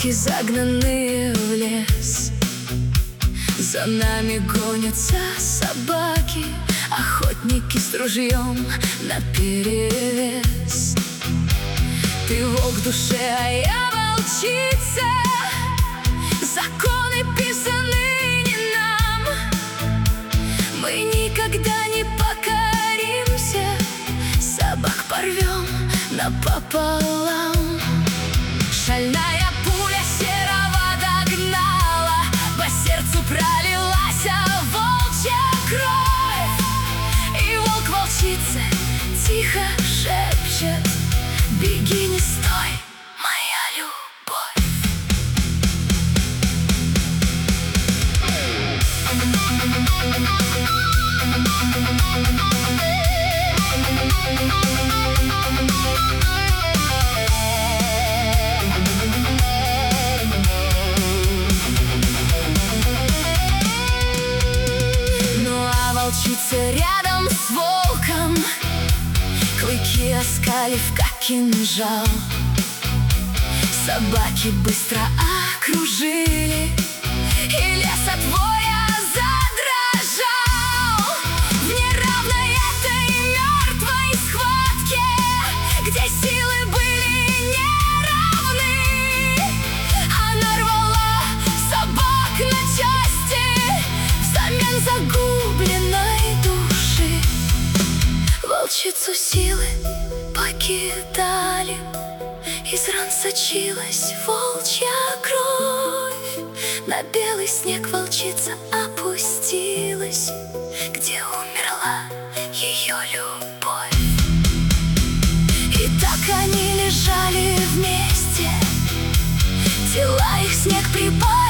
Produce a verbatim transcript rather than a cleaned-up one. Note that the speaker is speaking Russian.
волки, загнанные в лес. За нами гонятся собаки, охотники с ружьем наперевес. Ты волк в душе, а я волчица. Законы писаны не нам. Мы никогда не покоримся. Собак порвем напополам. Шальная пуля серого догнала, по сердцу пролилась волчья кровь. И волк волчице тихо шепчет: беги, не стой, моя любовь. Ну а волчица рядом с волком, клыки оскалив, как кинжал. Собаки быстро окружили, и лес от воя задрожал. В неравной этой мертвой схватке, где силы были неравны, она рвала собак на части взамен загубленной души. Волчицу силы покидали, из ран сочилась волчья кровь. На белый снег волчица опустилась, где умерла ее любовь. И так они лежали вместе, тела их снег припал.